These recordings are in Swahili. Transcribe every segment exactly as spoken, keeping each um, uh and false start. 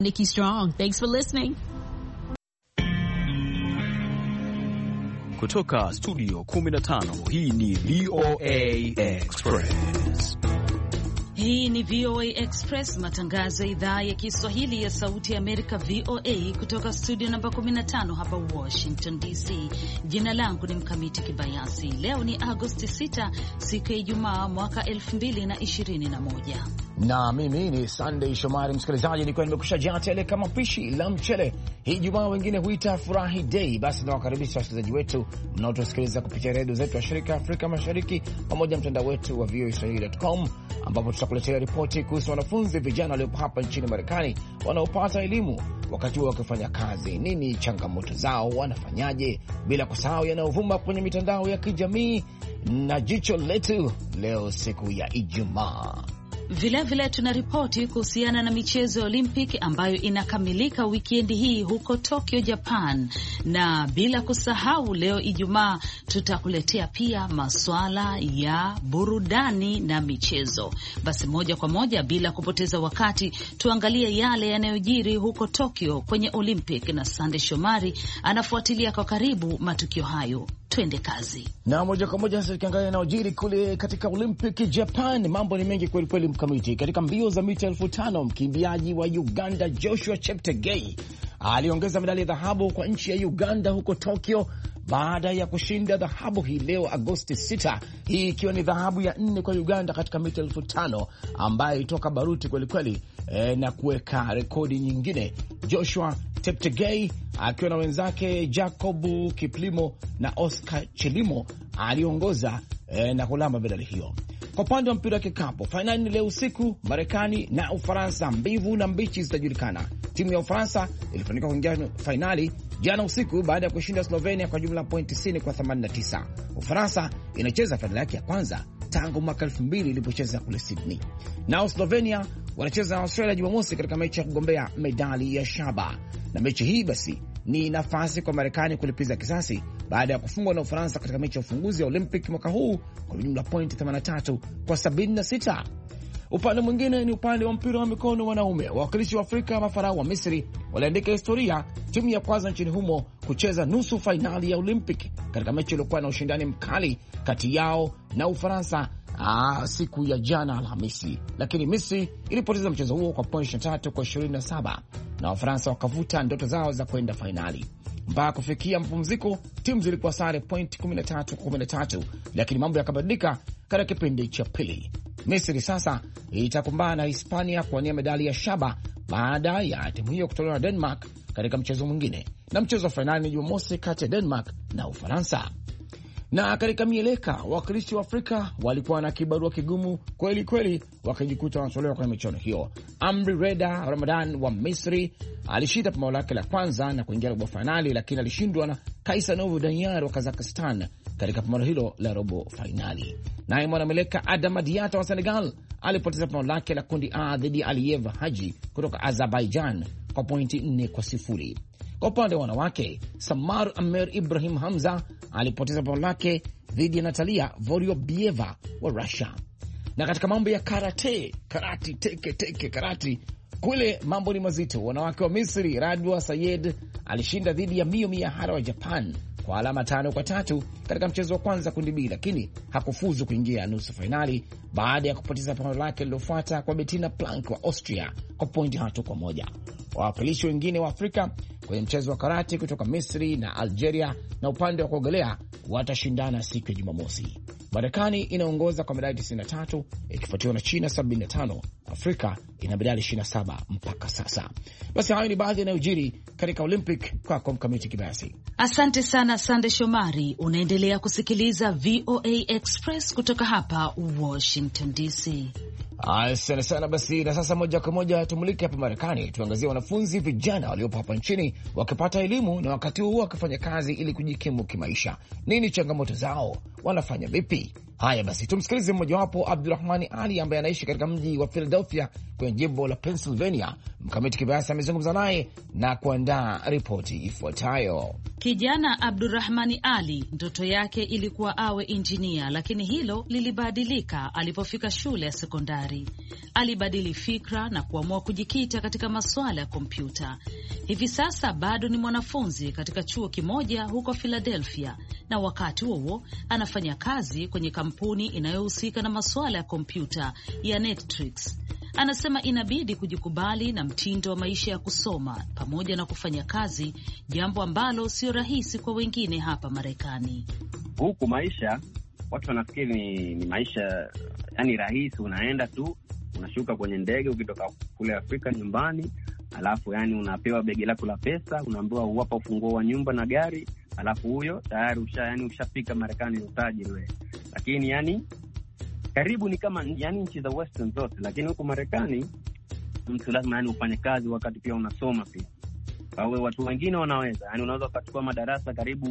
Nikki Strong, thanks for listening. Kutoka studio kumi na tano, hii ni V O A Express. Hii ni V O A Express, matangazo ya idhaa ya Kiswahili ya Sauti ya Amerika, V O A, kutoka studio namba kumi na tano hapa Washington D C. Jina langu ni Mkamiti Kibayasi. Leo ni Agosti sita, siku ya Ijumaa, mwaka elfu mbili na ishirini na moja. Na mimi ni Sunday Shomari. Msikilizaji, nilikuwa nimekushajaa tele kama pishi la mchele. Hii Ijumaa wengine huita furahi day. Basi nawakaribisha wasikilizaji wetu mnaotusikiliza kupitia redio zetu wa shirika Afrika Mashariki pamoja na mtandao wetu wa v o a swahili dot com, ambapo tutakuletea ripoti kuhusu wanafunzi vijana waliopo hapa nchini Marekani wanaopata elimu wakati wao wakifanya kazi. Nini changamoto zao, wanafanyaje, bila kusahau yanayovuma kwenye mitandao ya kijamii na jicho letu leo siku ya Ijumaa. Vile vile tunaripoti kuhusiana na michezo ya Olympic ambayo inakamilika wikendi hii huko Tokyo, Japan. Na bila kusahau leo Ijumaa tutakuletea pia masuala ya burudani na michezo. Basi moja kwa moja bila kupoteza wakati tuangalie yale yanayojiri huko Tokyo kwenye Olympic, na Sande Shomari anafuatilia kwa karibu matukio hayo. Twende kazi. Na moja kwa moja sasa tukiangalia yanayojiri kule katika Olympic Japan, mambo ni mengi kweli kweli Mkamiti. Katika mbio za mita elfu tano, mkimbiaji wa Uganda Joshua Cheptegei aliongeza medali ya dhahabu kwa nchi ya Uganda huko Tokyo baada ya kushinda dhahabu hii leo Agosti sita, hii ikiwa ni dhahabu ya nne kwa Uganda katika mita elfu tano ambayo ilitoka baruti kweli kweli e, na kuweka rekodi nyingine. Joshua Cheptegei akiwa na wenzake Jacobu Kiplimo na Oscar Chelimo aliongoza e, na kulamba medali hiyo. Kwa upande wa mpira wa kikapu, fainali leo usiku, Marekani na Ufaransa, mbivu na mbichi zitajulikana. Timu ya Ufaransa ilifanikiwa kuingia fainali jana usiku baada ya kushinda Slovenia kwa jumla point tisini kwa themanini na tisa. Ufaransa inacheza fainali yake ya kwanza tangu mwaka elfu mbili ilipocheza kule Sydney. Nao Slovenia wanacheza na Australia Jumamosi katika mechi ya kugombea medali ya shaba. Na mechi hii basi ni nafasi kwa Marekani kulipiza kisasi baada ya kufungwa na Ufaransa katika mechi ya ufunguzi ya Olympic mwaka huu kwa jumla point themanini na tatu kwa sabini na sita. Upande mwingine ni upande wa mpira wa mikono wanaume. Wawakilishi wa Afrika, mafarao wa Misri, waliandika historia, timu ya kwanza nchini humo kucheza nusu fainali ya Olympic katika mechi iliyokuwa na ushindani mkali kati yao na Ufaransa Aa, siku ya jana Alhamisi. Lakini Misri ilipoteza mchezo huo kwa point ishirini na tatu kwa ishirini na saba na Wafaransa wakavuta ndoto zao za kwenda fainali. Mpaka kufikia mpumziko, timu zilikuwa sare point kumi na tatu kwa kumi na tatu, lakini mambo yakabadilika katika kipindi cha pili. Misri sasa itakumbana na Hispania kuwania medali ya shaba baada ya timu hiyo kutolewa na Denmark katika mchezo mwingine, na mchezo wa fainali ni Jumamosi kati ya Denmark na Ufaransa. Na katika mieleka, wakilishi wa Afrika walikuwa na kibarua kigumu kweli kweli, wakijikuta wanatolewa kwenye michuano hiyo. Amri Reda Ramadan wa Misri alishinda pambano lake la kwanza na kuingia robo finali, lakini alishindwa na Kaisanov Danyar wa Kazakhstan katika pambano hilo la robo finali. Naye mwanameleka Adam Diata wa Senegal alipoteza pambano lake la kundi A dhidi ya Aliyev Haji kutoka Azerbaijan kwa pointi nne kwa sifuri. Kwa upande wa wanawake, Samar Amer Ibrahim Hamza alipoteza pambano lake dhidi ya Natalia Vorobiyeva wa Russia. Na katika mambo ya karate, karate teke teke karate, kule mambo ni mazito. Wanawake wa Misri, Radwa Sayed alishinda dhidi ya Mio Miyahara wa Japan kwa alama tano kwa tatu katika mchezo wa kwanza kundi B, lakini hakufuzu kuingia nusu fainali baada ya kupoteza pambano lake lilofuata kwa Bettina Plank wa Austria kwa pointi tatu kwa moja. Wawakilishi wengine wa Afrika kwenye mchezo wa karate kutoka Misri na Algeria na upande wa kuogelea watashindana siku ya Jumamosi. Marekani inaongoza kwa medali tisini na tatu ikifuatiwa na China sabini na tano. Afrika ina medali ishirini na saba mpaka sasa. Basi hayo ni baadhi yanayojiri katika Olympic. Kwa kwa Mkamiti Kibayasi. Asante sana Sande Shomari. Unaendelea kusikiliza V O A Express kutoka hapa Washington D C. Asante sana. Basi na sasa moja kwa moja tumulike hapa Marekani, tuangazie wanafunzi vijana waliopo hapa nchini wakipata elimu na wakati huo wakifanya kazi ili kujikimu kimaisha. Nini changamoto zao? Wanafanya vipi? Haya basi tumsikilize mmoja wapo, Abdurrahmani Ali, ambaye anaishi katika mji wa Philadelphia kwenye jimbo la Pennsylvania. Mkamiti Kibayasi amezungumza naye na kuandaa ripoti ifuatayo. Kijana Abdurrahmani Ali, ndoto yake ilikuwa awe injinia, lakini hilo lilibadilika alipofika shule ya sekondari. Alibadili fikra na kuamua kujikita katika masuala ya kompyuta. Hivi sasa bado ni mwanafunzi katika chuo kimoja huko Philadelphia, na wakati huo anafanya kazi kwenye kampuni inayohusika na masuala ya kompyuta ya Netflix. Anasema inabidi kujikubali na mtindo wa maisha ya kusoma pamoja na kufanya kazi, jambo ambalo sio rahisi kwa wengine hapa Marekani. Huku maisha watu wanafikiri ni, ni maisha yani rahisi, unaenda tu unashuka kwenye ndege ukitoka kule Afrika nyumbani, alafu yani unapewa begi lako la pesa, unaambiwa uwapa ufunguo wa nyumba na gari, alafu huyo tayari usha yani ushafika Marekani, ni utajiri wewe. Lakini yani karibu ni kama yani nchi za western zote, lakini huko Marekani mtu lazima yani ufanye kazi wakati pia unasoma pia. Kwa watu wengine wanaweza yani unaweza kuchukua madarasa karibu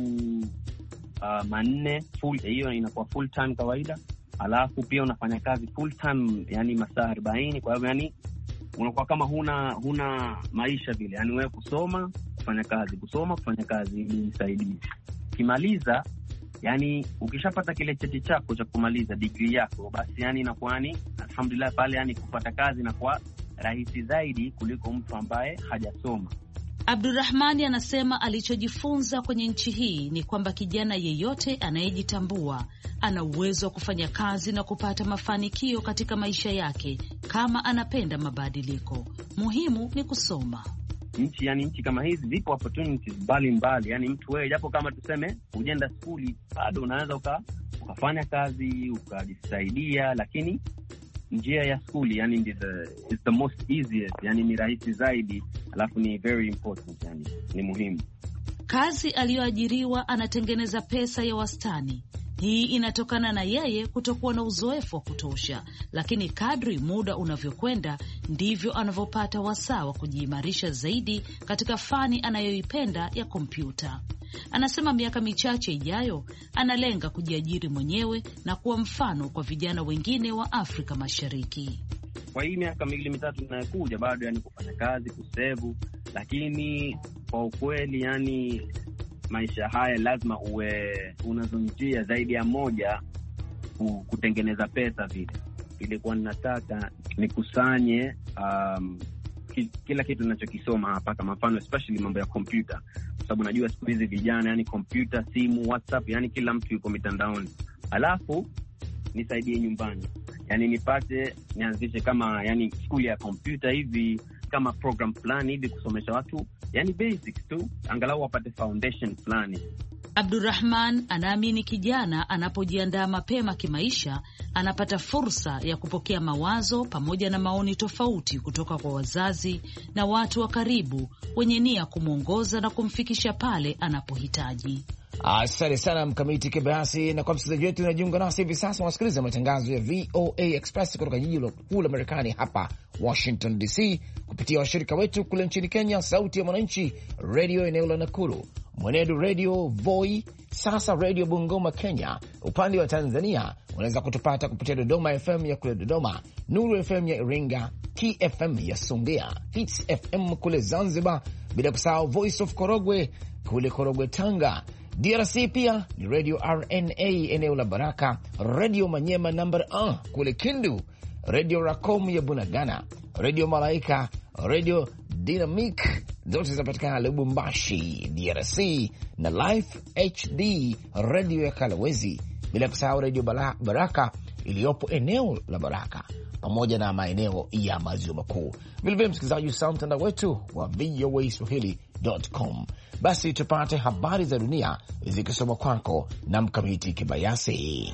uh, manne full, hiyo inakuwa full time kawaida, alafu pia unafanya kazi full time yani masaa arobaini. Kwa hivyo yani unakuwa kama huna huna maisha vile, yani wewe kusoma kufanya kazi, kusoma kufanya kazi ili nisaidie. Kimaliza yani ukishapata kile cheti chako cha kumaliza degree yako, basi yani inakuwa ni alhamdulillah pale yani kupata kazi na kwa rahisi zaidi kuliko mtu ambaye hajasoma. Abdurrahmani anasema alichojifunza kwenye nchi hii ni kwamba kijana yeyote anayejitambua ana uwezo wa kufanya kazi na kupata mafanikio katika maisha yake kama anapenda mabadiliko. Muhimu ni kusoma. Nchi yani nchi kama hizi zipo opportunities mbalimbali, yani mtu wewe japo kama tuseme ujenda skuli bado unaweza uka, ukafanya kazi ukajisaidia, lakini njia ya skuli yani is the, is the most easiest, yani ni rahisi zaidi, alafu ni very important, yani ni muhimu. Kazi aliyoajiriwa anatengeneza pesa ya wastani. Hii inatokana na yeye kutokuwa na uzoefu wa kutosha, lakini kadri muda unavyokwenda ndivyo anavyopata wasaa wa kujiimarisha zaidi katika fani anayoipenda ya kompyuta. Anasema miaka michache ijayo analenga kujiajiri mwenyewe na kuwa mfano kwa vijana wengine wa Afrika Mashariki. Kwa hii miaka miwili mitatu inayokuja bado yani kufanya kazi, kusevu, lakini kwa ukweli yani maisha haya lazima uwe unazunjia zaidi ya moja kutengeneza pesa vile. Ilikuwa ninataka nikusanye um, kila kitu ninachokisoma hapa, kama mfano especially mambo ya kompyuta, kwa sababu najua siku hizi vijana yani kompyuta, simu, WhatsApp, yani kila mtu yuko mitandaoni. Alafu nisaidie nyumbani, yani nipate nianzishe kama yani shule ya kompyuta hivi, kama program fulani hivi kusomesha watu yani basics tu, angalau wapate foundation fulani. Abdurrahman anaamini kijana anapojiandaa mapema kimaisha anapata fursa ya kupokea mawazo pamoja na maoni tofauti kutoka kwa wazazi na watu wa karibu wenye nia kumwongoza na kumfikisha pale anapohitaji. Asante sana Mkamiti Kibayasi. Na kwa msikilizaji wetu unajiunga nasi hivi sasa, unasikiliza matangazo ya V O A Express kutoka jiji kuu la Marekani hapa Washington D C, kupitia washirika wetu kule nchini Kenya, Sauti ya Mwananchi Radio eneo la Nakuru, Mwenedu Radio Voi, Sasa Radio Bungoma Kenya. Upande wa Tanzania unaweza kutupata kupitia Dodoma F M ya kule Dodoma, Nuru F M ya Iringa, K F M ya Songea, Hits F M kule Zanzibar, bila kusahau Voice of Korogwe kule Korogwe Tanga. D R C pia ni Radio R N A eneo la Baraka, Radio Manyema number one kule Kindu, Radio Racom ya Bunagana, Radio Malaika, Radio Dynamic zote zinapatikana Lubumbashi D R C, na Life H D Radio ya Kalawezi, bila kusahau Radio Baraka iliyopo eneo la Baraka pamoja na maeneo ya maziwa makuu. Vilevile msikilizaji, usahau mtandao wetu wa V O A Swahili dot com. Basi tupate habari za dunia zikisoma kwako na Mkamiti Kibayasi.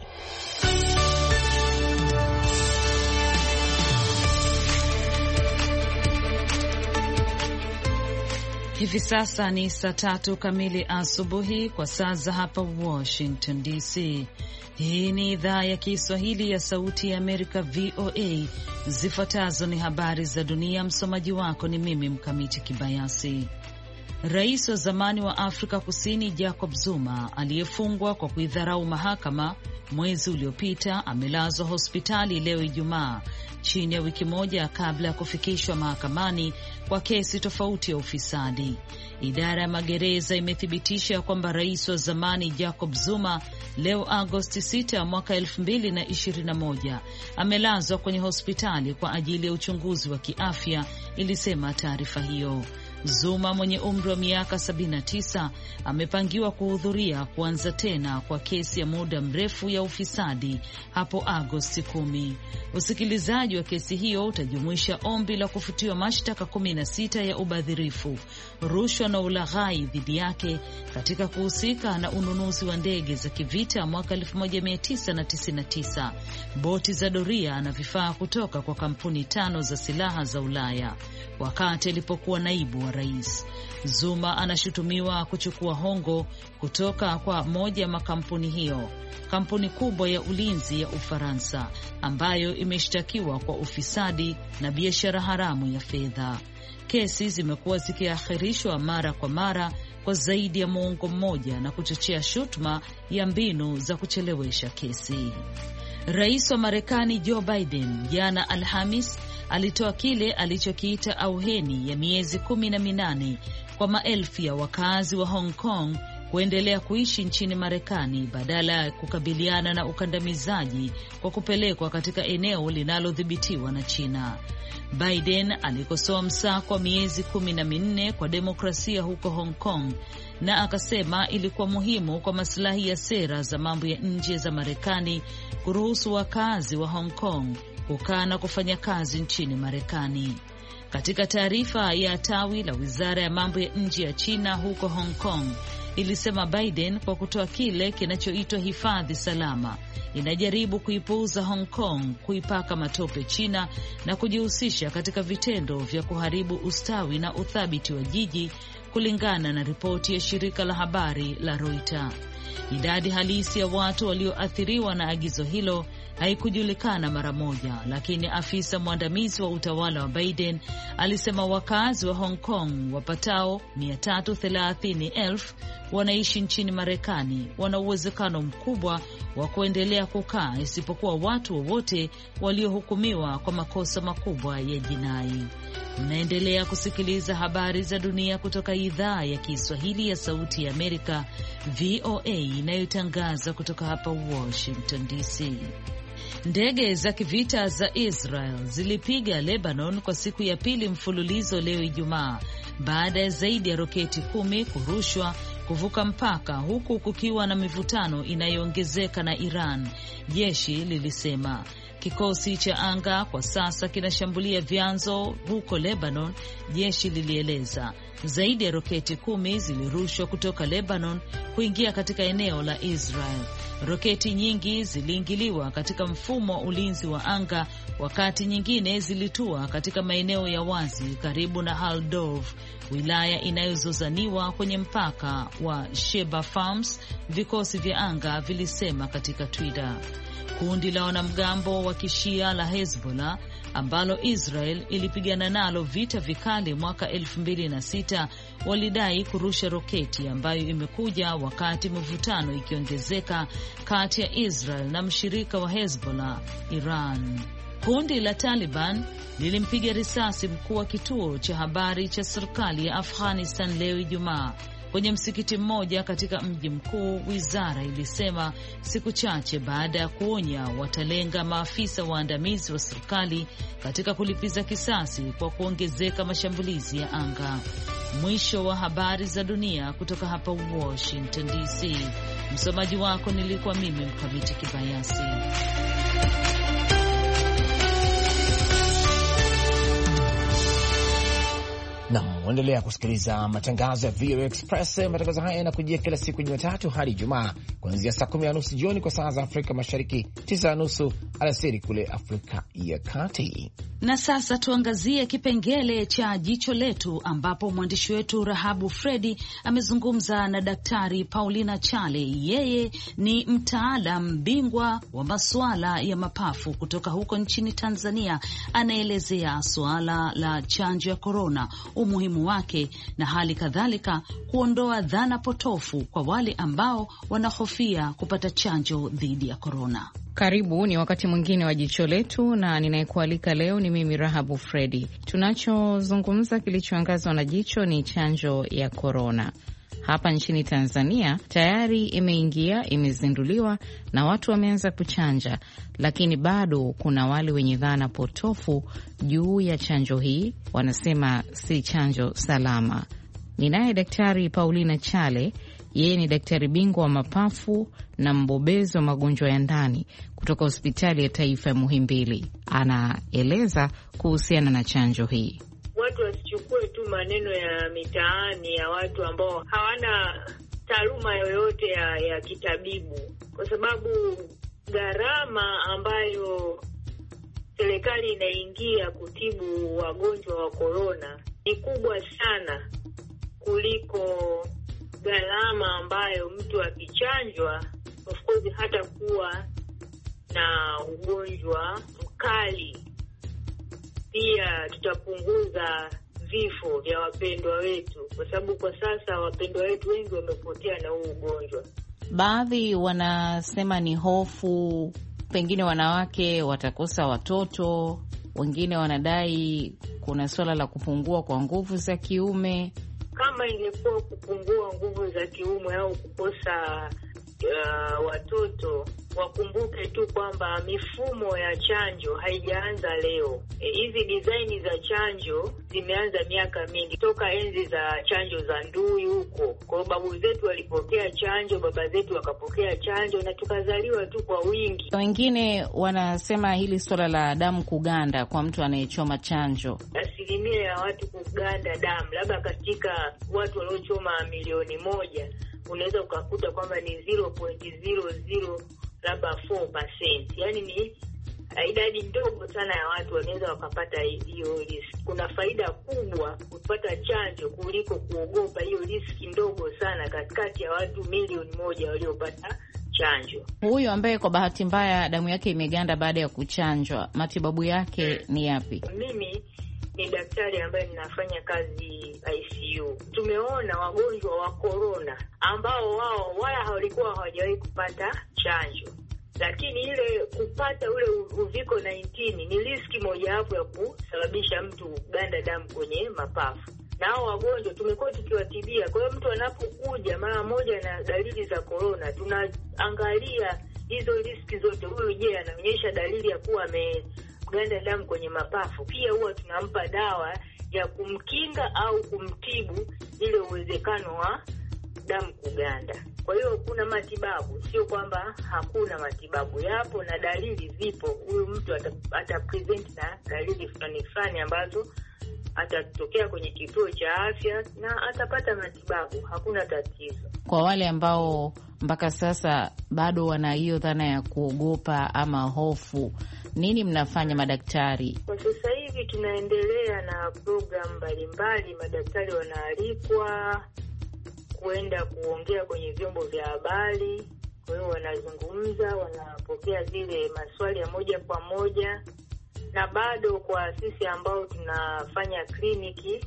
Hivi sasa ni saa tatu kamili asubuhi kwa saa za hapa Washington D C. Hii ni idhaa ya Kiswahili ya Sauti ya Amerika V O A. Zifuatazo ni habari za dunia, msomaji wako ni mimi Mkamiti Kibayasi. Rais wa zamani wa Afrika Kusini Jacob Zuma aliyefungwa kwa kuidharau mahakama mwezi uliopita amelazwa hospitali leo Ijumaa, chini ya wiki moja kabla ya kufikishwa mahakamani kwa kesi tofauti ya ufisadi. Idara ya magereza imethibitisha kwamba rais wa zamani Jacob Zuma leo Agosti sita mwaka elfu mbili na ishirini na moja amelazwa kwenye hospitali kwa ajili ya uchunguzi wa kiafya, ilisema taarifa hiyo. Zuma mwenye umri wa miaka sabini na tisa amepangiwa kuhudhuria kuanza tena kwa kesi ya muda mrefu ya ufisadi hapo Agosti kumi. Usikilizaji wa kesi hiyo utajumuisha ombi la kufutiwa mashtaka kumi na sita ya ubadhirifu, rushwa na ulaghai dhidi yake katika kuhusika na ununuzi wa ndege za kivita mwaka elfu moja mia tisa na tisini na tisa, boti za doria na vifaa kutoka kwa kampuni tano za silaha za Ulaya wakati alipokuwa naibu wa rais. Zuma anashutumiwa kuchukua hongo kutoka kwa moja ya makampuni hiyo, kampuni kubwa ya ulinzi ya Ufaransa ambayo imeshtakiwa kwa ufisadi na biashara haramu ya fedha. Kesi zimekuwa zikiahirishwa mara kwa mara kwa zaidi ya muongo mmoja na kuchochea shutuma ya mbinu za kuchelewesha kesi. Rais wa Marekani Joe Biden jana Alhamis alitoa kile alichokiita auheni ya miezi kumi na minane kwa maelfu ya wakazi wa Hong Kong kuendelea kuishi nchini Marekani badala ya kukabiliana na ukandamizaji kwa kupelekwa katika eneo linalodhibitiwa na China. Biden alikosoa msako wa miezi kumi na minne kwa demokrasia huko Hong Kong na akasema ilikuwa muhimu kwa maslahi ya sera za mambo ya nje za Marekani kuruhusu wakazi wa Hong Kong kukaa na kufanya kazi nchini Marekani. Katika taarifa ya tawi la Wizara ya Mambo ya Nje ya China huko Hong Kong, ilisema Biden kwa kutoa kile kinachoitwa hifadhi salama inajaribu kuipuuza Hong Kong, kuipaka matope China na kujihusisha katika vitendo vya kuharibu ustawi na uthabiti wa jiji, kulingana na ripoti ya shirika la habari la Reuters. Idadi halisi ya watu walioathiriwa na agizo hilo haikujulikana mara moja, lakini afisa mwandamizi wa utawala wa Biden alisema wakazi wa Hong Kong wapatao mia tatu thelathini elfu wanaishi nchini Marekani wana uwezekano mkubwa wa kuendelea kukaa isipokuwa watu wowote waliohukumiwa kwa makosa makubwa ya jinai. Mnaendelea kusikiliza habari za dunia kutoka idhaa ya Kiswahili ya Sauti ya Amerika, V O A, inayotangaza kutoka hapa Washington D C. Ndege za kivita za Israel zilipiga Lebanon kwa siku ya pili mfululizo leo Ijumaa, baada ya zaidi ya roketi kumi kurushwa kuvuka mpaka, huku kukiwa na mivutano inayoongezeka na Iran, jeshi lilisema. Kikosi cha anga kwa sasa kinashambulia vyanzo huko Lebanon, jeshi lilieleza. Zaidi ya roketi kumi zilirushwa kutoka Lebanon kuingia katika eneo la Israel. Roketi nyingi ziliingiliwa katika mfumo wa ulinzi wa anga, wakati nyingine zilitua katika maeneo ya wazi karibu na Haldov, wilaya inayozozaniwa kwenye mpaka wa Sheba Farms, vikosi vya anga vilisema katika Twitter. Kundi la wanamgambo wa Kishia la Hezbollah ambalo Israel ilipigana nalo vita vikali mwaka elfu mbili na sita walidai kurusha roketi ambayo imekuja wakati mvutano ikiongezeka kati ya Israel na mshirika wa Hezbollah, Iran. Kundi la Taliban lilimpiga risasi mkuu wa kituo cha habari cha serikali ya Afghanistan leo Ijumaa kwenye msikiti mmoja katika mji mkuu, wizara ilisema, siku chache baada ya kuonya watalenga maafisa waandamizi wa serikali katika kulipiza kisasi kwa kuongezeka mashambulizi ya anga. Mwisho wa habari za dunia kutoka hapa Washington D C. Msomaji wako nilikuwa mimi Mkamiti Kibayasi. Na muendelea kusikiliza matangazo ya V O A Express. Matangazo haya yanakujia kila siku Jumatatu hadi Ijumaa kuanzia saa kumi na nusu jioni kwa saa za Afrika Mashariki, tisa na nusu alasiri kule Afrika ya Kati. Na sasa tuangazie kipengele cha jicho letu, ambapo mwandishi wetu Rahabu Fredi amezungumza na Daktari Paulina Chale. Yeye ni mtaalam bingwa wa masuala ya mapafu kutoka huko nchini Tanzania. Anaelezea suala la chanjo ya korona, umuhimu umuhimu wake na hali kadhalika kuondoa dhana potofu kwa wale ambao wanahofia kupata chanjo dhidi ya korona. Karibu, ni wakati mwingine wa jicho letu, na ninayekualika leo ni mimi Rahabu Fredi. Tunachozungumza kilichoangazwa na jicho ni chanjo ya korona. Hapa nchini Tanzania tayari imeingia, imezinduliwa na watu wameanza kuchanja, lakini bado kuna wale wenye dhana potofu juu ya chanjo hii, wanasema si chanjo salama. Ninaye Daktari Paulina Chale, yeye ni daktari bingwa wa mapafu na mbobezi wa magonjwa ya ndani kutoka Hospitali ya Taifa ya Muhimbili. Anaeleza kuhusiana na chanjo hii. Watu wasichukue tu maneno ya mitaani ya watu ambao hawana taaluma yoyote ya, ya kitabibu, kwa sababu gharama ambayo serikali inaingia kutibu wagonjwa wa korona ni kubwa sana kuliko gharama ambayo mtu akichanjwa of course hata kuwa na ugonjwa mkali. Pia tutapunguza vifo vya wapendwa wetu, kwa sababu kwa sasa wapendwa wetu wengi wamepotea na huu ugonjwa. Baadhi wanasema ni hofu, pengine wanawake watakosa watoto, wengine wanadai kuna swala la kupungua kwa nguvu za kiume. Kama ingekuwa kupungua nguvu za kiume au kukosa uh, watoto, wakumbuke tu kwamba mifumo ya chanjo haijaanza leo. Hizi e, design za chanjo zimeanza miaka mingi, toka enzi za chanjo za ndui huko. Kwa babu zetu walipokea chanjo, baba zetu wakapokea chanjo, na tukazaliwa tu kwa wingi. Wengine wanasema hili swala la damu kuganda kwa mtu anayechoma chanjo, asilimia ya watu kuganda damu, labda katika watu waliochoma milioni moja unaweza ukakuta kwamba ni zero point zero zero labda four percent. Yaani ni idadi ndogo sana ya watu wanaweza wakapata hiyo risk. Kuna faida kubwa kupata chanjo kuliko kuogopa hiyo risk ndogo sana katikati ya watu milioni moja waliopata chanjo. Huyu ambaye kwa bahati mbaya damu yake imeganda baada ya kuchanjwa, matibabu yake hmm, ni yapi? Mimi ni daktari ambaye ninafanya kazi I C U. Tumeona wagonjwa wa corona ambao wao wala hawalikuwa hawajawahi kupata chanjo, lakini ile kupata ule uviko kumi na tisa ni riski mojawapo ya kusababisha mtu ganda damu kwenye mapafu. Na hao wagonjwa tumekuwa tukiwatibia. Kwa hiyo mtu anapokuja mara moja na dalili za corona, tunaangalia hizo riski zote. Huyu je, anaonyesha dalili ya kuwa ame ganda damu kwenye mapafu? Pia huwa tunampa dawa ya kumkinga au kumtibu ile uwezekano wa damu kuganda. Kwa hiyo kuna matibabu, sio kwamba hakuna matibabu, yapo na dalili zipo. Huyu mtu ata present na dalili fulani fulani ambazo atatokea kwenye kituo cha afya na atapata matibabu, hakuna tatizo. Kwa wale ambao mpaka sasa bado wana hiyo dhana ya kuogopa ama hofu, nini mnafanya madaktari? Kwa sasa hivi tunaendelea na program mbalimbali. Madaktari wanaalikwa kuenda kuongea kwenye vyombo vya habari. Kwa hiyo wanazungumza, wanapokea zile maswali ya moja kwa moja. Na bado kwa sisi ambao tunafanya kliniki,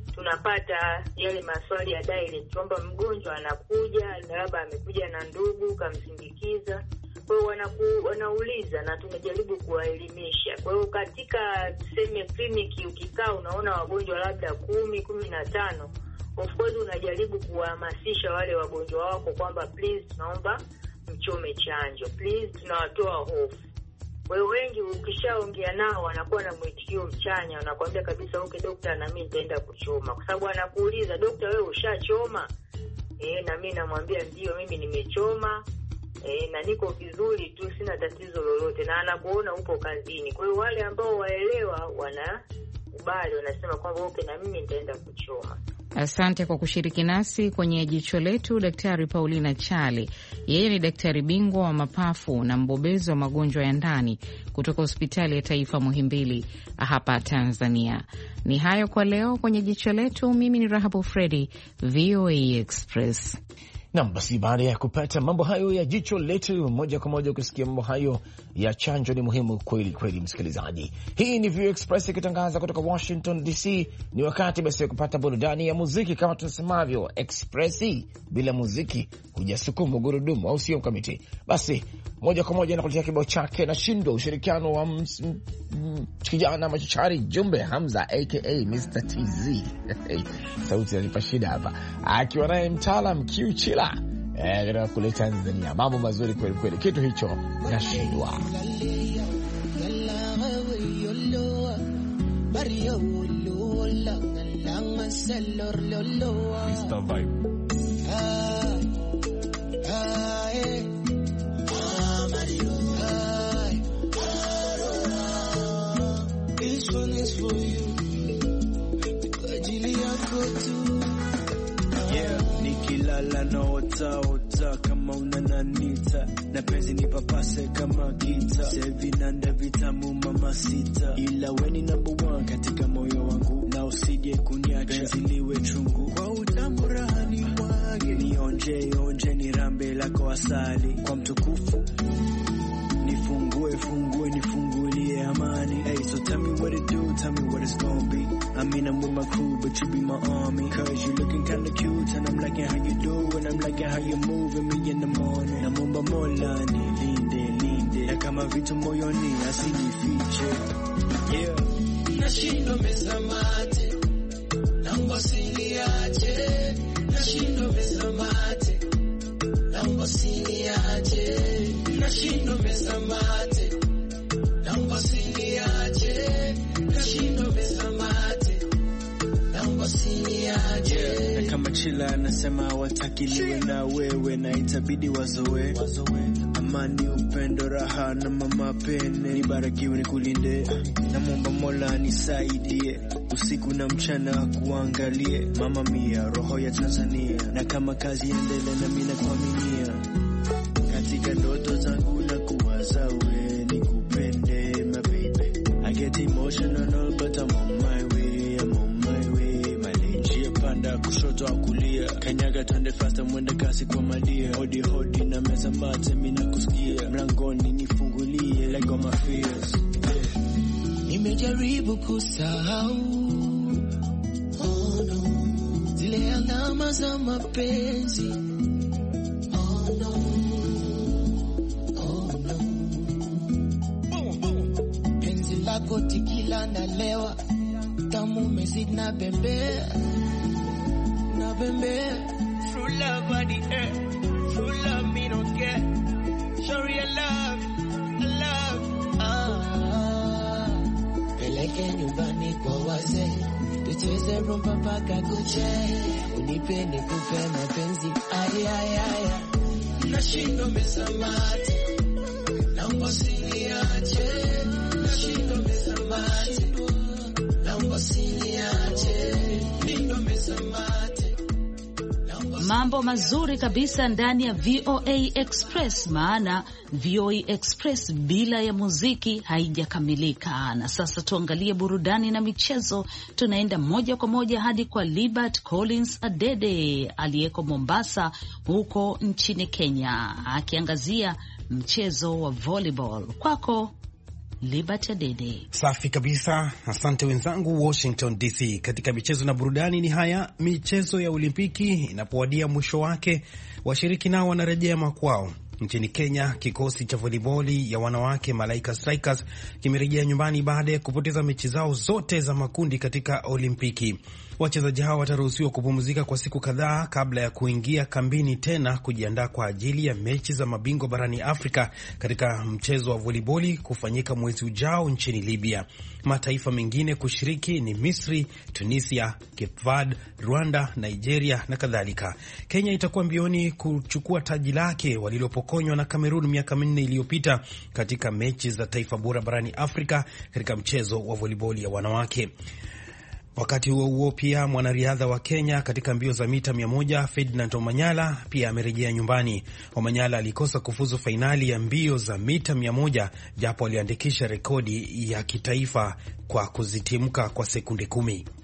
tunapata yale maswali ya direct, kwamba mgonjwa anakuja, labda amekuja na ndugu kamsindikiza. Kwa hiyo wanaku, wanauliza na tunajaribu kuwaelimisha. Kwa hiyo katika tuseme kliniki ukikaa unaona wagonjwa labda kumi, kumi na tano, of course unajaribu kuhamasisha wale wagonjwa wako kwamba please tunaomba mchome chanjo, please tunawatoa hofu. Kwa hiyo wengi ukishaongea nao wanakuwa na mwitikio mchanya, wanakuambia kabisa okay daktari, na mimi nitaenda kuchoma. Kwa sababu anakuuliza daktari, wewe ushachoma? Eh, na mimi namwambia ndio, mimi nimechoma. E, na niko vizuri tu, sina tatizo lolote, na anakuona upo kazini. Kwa hiyo wale ambao waelewa wanakubali, wanasema kwamba okay, na mimi nitaenda kuchoma. Asante kwa kushiriki nasi kwenye jicho letu, Daktari Paulina Chale. Yeye ni daktari bingwa wa mapafu na mbobezi wa magonjwa ya ndani kutoka Hospitali ya Taifa Muhimbili hapa Tanzania. Ni hayo kwa leo kwenye jicho letu. Mimi ni Rahabu Fredi, V O A Express. Naam, basi baada ya kupata mambo hayo ya jicho letu, moja kwa moja kusikia mambo hayo ya chanjo ni muhimu kweli kweli, msikilizaji. Hii ni V O A Express ikitangaza kutoka Washington D C. Ni wakati basi ya kupata burudani ya muziki, kama tunasemavyo Express, bila muziki hujasukuma gurudumu, au sio Mkamiti? Basi moja kwa moja nakuletea kibao chake na Shindo, ushirikiano wa kijana machachari Jumbe Hamza aka Mister T Z. Sauti inanipa shida hapa, akiwa naye mtaalam Q Chila eh, katika kule Tanzania. Mambo mazuri kweli kweli, kitu hicho nashindwa. Mister Vibe. This one is for you. Kwa ajili yako tu. Yeah, nikilala na ota ota kama unananita, na penzi nipapase kama gita, sevi nanda vitamu mama sita, ila weni number one katika moyo wangu, na usije kuniacha, penzi liwe chungu kwa utamu rahani mwage, nionje onje ni rambe lako asali, kwa mtukufu nifungue fungue nifungulie amani. Hey, so tell me what it do, tell me what it's gonna be. I mean I'm with my crew, but you be my army, cause you looking kinda cute, and I'm liking how you do, and I'm liking how you moving me in the morning. Namomba mola ni linde linde, na kama vitu moyoni asinifiche. Yeah, nashindo mesamate, naomba usiniache. Nashindo mesamate, naomba usiniache. Nashindo mesamate, naomba usiniache. Nashindo mesamate, naomba usiniache. Yeah, na kama Chila anasema wataki niwe na wewe, na itabidi wazoe amani, upendo, raha na mama pene, nibarikiwe nikulinde, na muomba Mola nisaidie, usiku na mchana kuangalie, mama mia roho ya Tanzania, na kama kazi endelee na mimi nakuaminia, katika ndoto zangu na kuwaza wewe nikupende my baby. I get emotional but I'm on my way, I'm on my way. Malenji panda kushoto au kulia, kanyaga twende faster mwende kasi kwa madia, hodi hodi na meza mate mimi nakusikia, mlangoni nifungulie like all my fears. Yeah. Nimejaribu kusahau, oh no, zile alama za mapenzi. Oh no, oh no, penzi lako tikila na lewa, tamu mezid na bembe, na bembe. True love by the air, true love me don't care. Show real love, love. Ah, peleke nyumbani kwa wazee, tucheze rumba mpaka kuche, unipe nikupe mapenzi. Ay ay ay, nashindo mesamate, naomba usiniache. Nashindo mesamate, naomba usiniache. Nindo mesamate. Mambo mazuri kabisa ndani ya V O A Express, maana V O A Express bila ya muziki haijakamilika. Na sasa tuangalie burudani na michezo. Tunaenda moja kwa moja hadi kwa Libert Collins Adede aliyeko Mombasa huko nchini Kenya, akiangazia mchezo wa volleyball. Kwako Libert Adede. Safi kabisa, asante wenzangu Washington D C. Katika michezo na burudani ni haya, michezo ya Olimpiki inapowadia mwisho wake, washiriki nao wanarejea makwao. Nchini Kenya, kikosi cha volleyball ya wanawake Malaika Strikers kimerejea nyumbani baada ya kupoteza mechi zao zote za makundi katika Olimpiki. Wachezaji hao wataruhusiwa kupumzika kwa siku kadhaa kabla ya kuingia kambini tena kujiandaa kwa ajili ya mechi za mabingwa barani Afrika katika mchezo wa volleyball kufanyika mwezi ujao nchini Libya. Mataifa mengine kushiriki ni Misri, Tunisia, Cape Verde, Rwanda, Nigeria na kadhalika. Kenya itakuwa mbioni kuchukua taji lake walilopokonywa na Cameroon miaka minne iliyopita katika mechi za taifa bora barani Afrika katika mchezo wa volleyball ya wanawake. Wakati huo huo pia mwanariadha wa Kenya katika mbio za mita mia moja Ferdinand Omanyala pia amerejea nyumbani. Omanyala alikosa kufuzu fainali ya mbio za mita mia moja japo aliandikisha rekodi ya kitaifa kwa kuzitimka kwa sekunde kumi.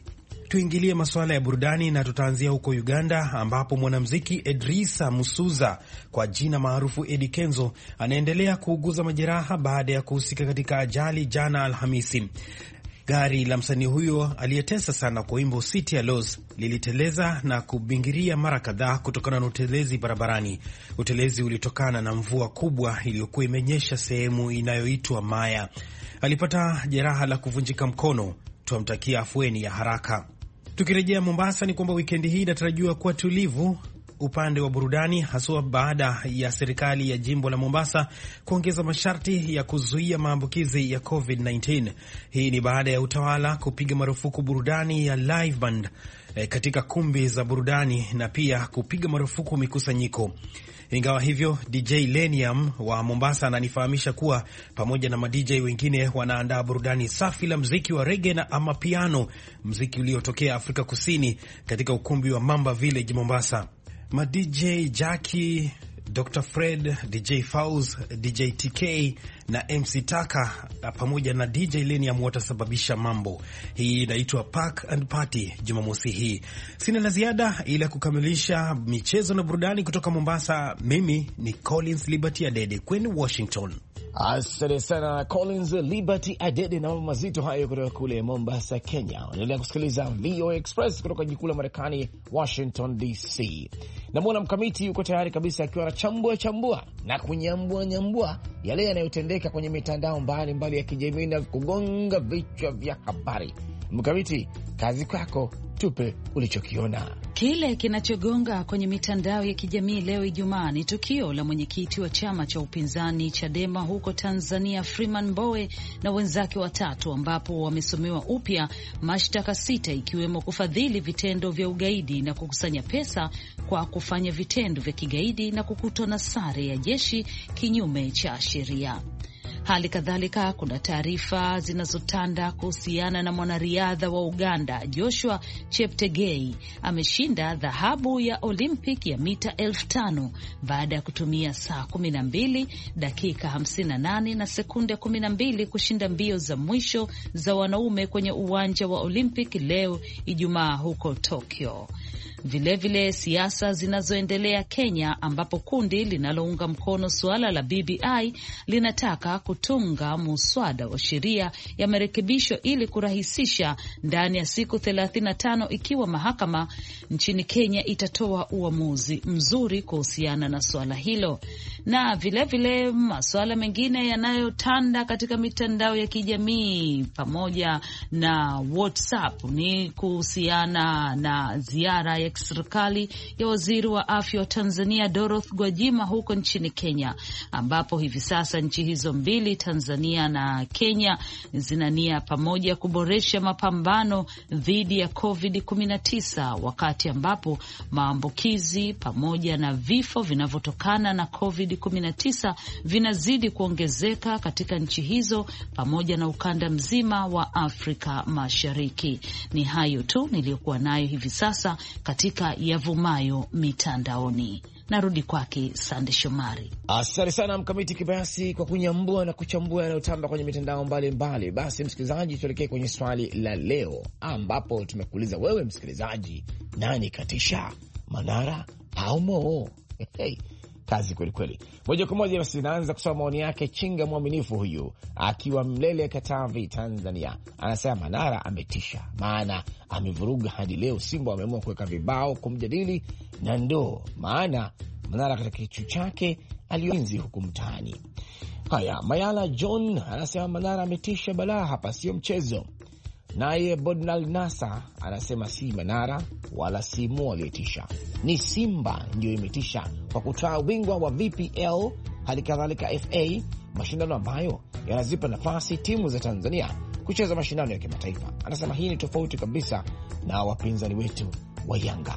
Tuingilie masuala ya burudani na tutaanzia huko Uganda, ambapo mwanamuziki Edrisa Musuza kwa jina maarufu Eddie Kenzo anaendelea kuuguza majeraha baada ya kuhusika katika ajali jana Alhamisi. Gari la msanii huyo aliyetesa sana kwa wimbo City ya Loss liliteleza na kubingiria mara kadhaa kutokana na utelezi barabarani. Utelezi ulitokana na mvua kubwa iliyokuwa imenyesha sehemu inayoitwa Maya. Alipata jeraha la kuvunjika mkono. Tuamtakia afueni ya haraka. Tukirejea Mombasa, ni kwamba wikendi hii inatarajiwa kuwa tulivu upande wa burudani, haswa baada ya serikali ya jimbo la Mombasa kuongeza masharti ya kuzuia maambukizi ya covid kumi na tisa. Hii ni baada ya utawala kupiga marufuku burudani ya live band eh, katika kumbi za burudani na pia kupiga marufuku mikusanyiko. Ingawa hivyo, D J Lenium wa Mombasa ananifahamisha kuwa pamoja na ma D J wengine wanaandaa burudani safi la mziki wa reggae na amapiano, mziki uliotokea Afrika Kusini katika ukumbi wa Mamba Village Mombasa. Ma D J Jackie, Doctor Fred, D J Fauz, D J T K na M C Taka pamoja na D J Lenium watasababisha mambo. Hii inaitwa Park and Party Jumamosi hii. Sina la ziada ila kukamilisha michezo na burudani kutoka Mombasa. Mimi ni Collins Liberty Adede kwenu Washington. Asante sana Collins Liberty Adede na mambo mazito hayo kutoka kule Mombasa, Kenya. Unaendelea kusikiliza V O A Express kutoka jikuu la Marekani, Washington D C. Na mwana mkamiti yuko tayari kabisa akiwa anachambua chambua na kunyambua nyambua yale yanayotendeka kwenye mitandao mbalimbali ya kijamii na kugonga vichwa vya habari. Mkamiti, kazi kwako, tupe ulichokiona. Kile kinachogonga kwenye mitandao ya kijamii leo Ijumaa ni tukio la mwenyekiti wa chama cha upinzani Chadema huko Tanzania Freeman Mbowe na wenzake watatu, ambapo wamesomewa upya mashtaka sita ikiwemo kufadhili vitendo vya ugaidi na kukusanya pesa kwa kufanya vitendo vya kigaidi na kukutwa na sare ya jeshi kinyume cha sheria. Hali kadhalika kuna taarifa zinazotanda kuhusiana na mwanariadha wa Uganda Joshua Cheptegei ameshinda dhahabu ya Olympic ya mita elfu tano baada ya kutumia saa kumi na mbili dakika hamsini na nane na sekunde kumi na mbili kushinda mbio za mwisho za wanaume kwenye uwanja wa Olympic leo Ijumaa huko Tokyo. Vilevile siasa zinazoendelea Kenya, ambapo kundi linalounga mkono suala la B B I linataka kutunga muswada wa sheria ya marekebisho ili kurahisisha ndani ya siku thelathini na tano ikiwa mahakama nchini Kenya itatoa uamuzi mzuri kuhusiana na suala hilo. Na vilevile masuala mengine yanayotanda katika mitandao ya kijamii pamoja na WhatsApp ni kuhusiana na ziara ya serikali ya waziri wa afya wa Tanzania Dorothy Gwajima huko nchini Kenya, ambapo hivi sasa nchi hizo mbili Tanzania na Kenya zinania pamoja kuboresha mapambano dhidi ya covid kumi na tisa, wakati ambapo maambukizi pamoja na vifo vinavyotokana na covid kumi na tisa vinazidi kuongezeka katika nchi hizo pamoja na ukanda mzima wa Afrika Mashariki. Ni hayo tu niliyokuwa nayo hivi sasa katika yavumayo mitandaoni. Narudi kwake Sande Shomari. Asante sana Mkamiti Kibayasi kwa kunyambua na kuchambua yanayotamba kwenye mitandao mbalimbali. Basi msikilizaji, tuelekee kwenye swali la leo, ambapo tumekuuliza wewe msikilizaji, nani katisha, Manara au Mo? Hey, kazi kweli kweli. Moja kwa moja basi naanza kusoma maoni yake. Chinga Mwaminifu huyu akiwa Mlele, Katavi, Tanzania, anasema Manara ametisha, maana amevuruga hadi leo Simba wameamua kuweka vibao kumjadili, na ndo maana Manara katika kichu chake alioinzi huku mtaani. Haya, Mayala John anasema Manara ametisha balaa, hapa sio mchezo. Naye Bodnal Nasa anasema si Manara wala si Mo aliyetisha, ni Simba ndio imetisha kwa kutoa ubingwa wa V P L, hali kadhalika F A, mashindano ambayo yanazipa nafasi timu za Tanzania kucheza mashindano ya kimataifa. Anasema hii ni tofauti kabisa na wapinzani wetu wa Yanga.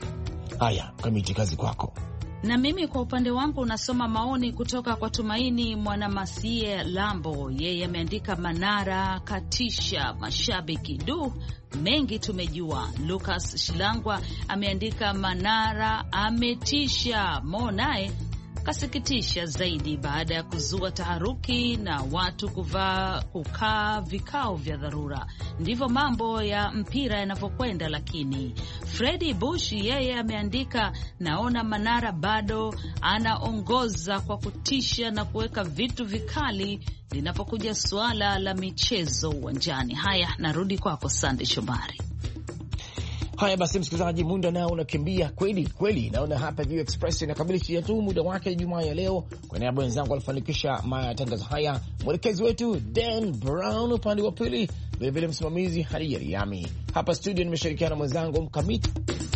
Haya, Kamiti, kazi kwako. Na mimi kwa upande wangu nasoma maoni kutoka kwa Tumaini Mwanamasie Lambo. Yeye ameandika Manara katisha mashabiki, du mengi tumejua. Lucas Shilangwa ameandika Manara ametisha. Mo naye kasikitisha zaidi baada ya kuzua taharuki na watu kuvaa kukaa vikao vya dharura. Ndivyo mambo ya mpira yanavyokwenda, lakini Freddie Bush yeye ameandika, naona Manara bado anaongoza kwa kutisha na kuweka vitu vikali linapokuja suala la michezo uwanjani. Haya, narudi kwako Sande Shomari. Haya basi, msikilizaji, muda nao unakimbia kweli kweli. Naona hapa View Express inakamilisha tu muda wake Jumaa ya leo. Kwa niaba ya wenzangu walifanikisha matangazo haya, mwelekezi wetu Dan Brown, upande wa pili vilevile msimamizi Hadija Riami. Hapa studio nimeshirikiana na mwenzangu Mkamiti